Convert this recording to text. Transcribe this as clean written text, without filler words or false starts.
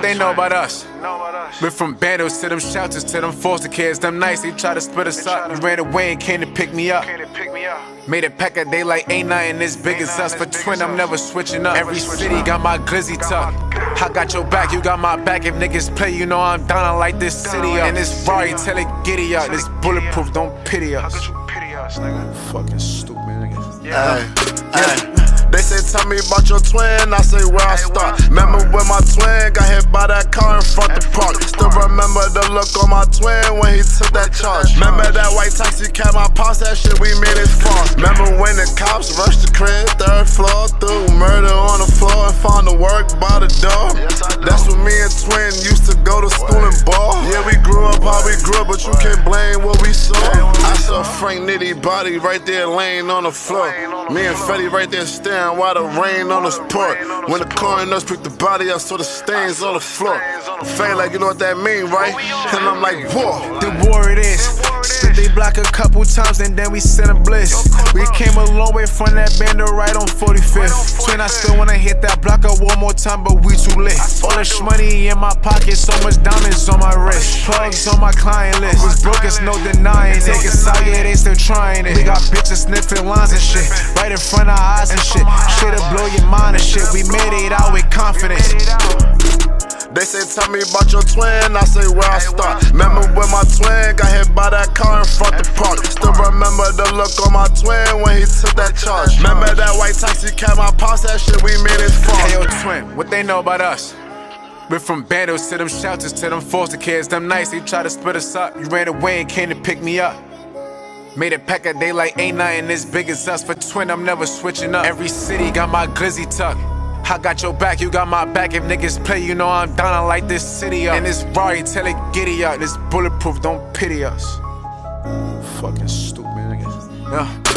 they know about us? We're from bandos to them shelters to them foster kids. Them nights they try to split us up. You ran away and came to pick me up. Made a pack of daylight, ain't nothing as big as us. For twin, I'm never switching up. Every city got my glizzy tuck. I got your back, you got my back. If niggas play, you know I'm down. I light this city up. And this Rari, tell it giddy up. This bulletproof, don't pity us. Fucking stupid niggas. They say, tell me about your twin, I say, where I start. Remember when my twin got hit by that car in front the park. Still remember the look on my twin when he took that charge. Remember that white taxi cab, my pops, that shit, we made it far. Remember when the cops rushed the crib, 3rd floor, threw murder on the floor and found the work by the door. That's when me and twin used to go to school and ball. Yeah, we grew up how we grew up, but you can't blame what we saw. I saw Frank Nitty body right there laying on the floor. Me and Fetty right there staring while the rain on us poured. When the coroners picked the body up, saw the stains on the floor. Fade like, you know what that mean, right? And I'm like, war. The war it is. Split they block a couple times and then we sent a bliss. We came a long way from that bando right on 45th. Twin, I still wanna hit that block up one more time, but we too lit. All this money in my pocket, so much diamonds on my wrist. Plugs on my client list. Was broke, it's no denying it. Take us out, yeah, they still trying it. We got bitches sniffing lines and shit, right in front of our eyes and shit. Shit'll blow your mind and shit. We made it out with confidence. They say, tell me about your twin, I say, where I start. Remember when my twin got hit by that car in front the park. Still remember the look on my twin when he took that charge. Remember that white taxi cab, my pops, that shit, we made it far. Hey yo twin, what they know about us? We're from bandos to them shelters to them foster kids. Them nights they try to split us up. You ran away and came to pick me up. Made a pack of daylight, ain't nothing as big as us. For twin, I'm never switching up. Every city got my glizzy tuck. I got your back, you got my back. If niggas play, you know I'm down. I light this city up. And this Rari, tell it giddy up. This bulletproof, don't pity us. Fucking stupid niggas. Yeah.